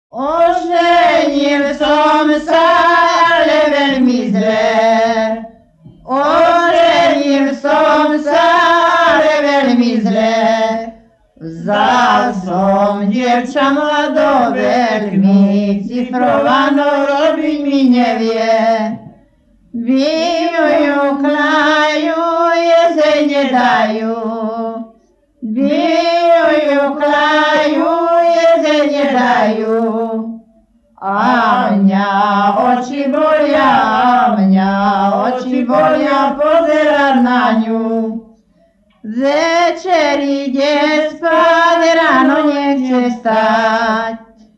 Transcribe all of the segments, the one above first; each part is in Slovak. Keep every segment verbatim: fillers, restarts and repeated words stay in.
Oženil som sa, ale veľmi zle. Oženil som sa, ale veľmi zle. Vzal som dievča mladó veľmi, cifrovanou robiť mi nevie. Vínu ju klajú, jezej nedajú. Vínu ju klajú, jezej nedajú. A mňa oči bolia, a mňa oči bolia pozerať na ňu. Večer ide spať, ráno nechce stať.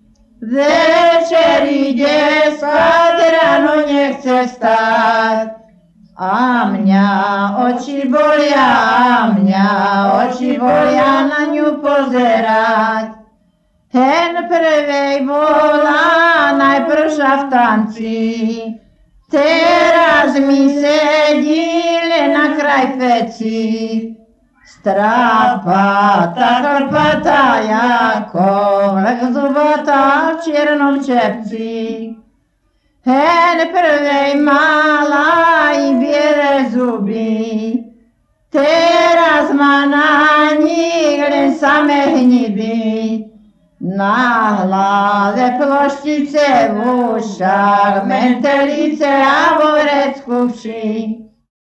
Večer ide spať, ráno nechce stať. A mňa oči bolia, a mňa oči bolia na ňu pozerať. Hen prvej bola najprvša v tanci, teraz mi sedí len na kraj peci. Strápata, chrpatá, jako vlk zubatá v čiernom čepci. Hen prvej mala i biele zuby, teraz má na nich len samé hniby. Na hlave ploštice, v ušách mentelice a vo vrecku vši.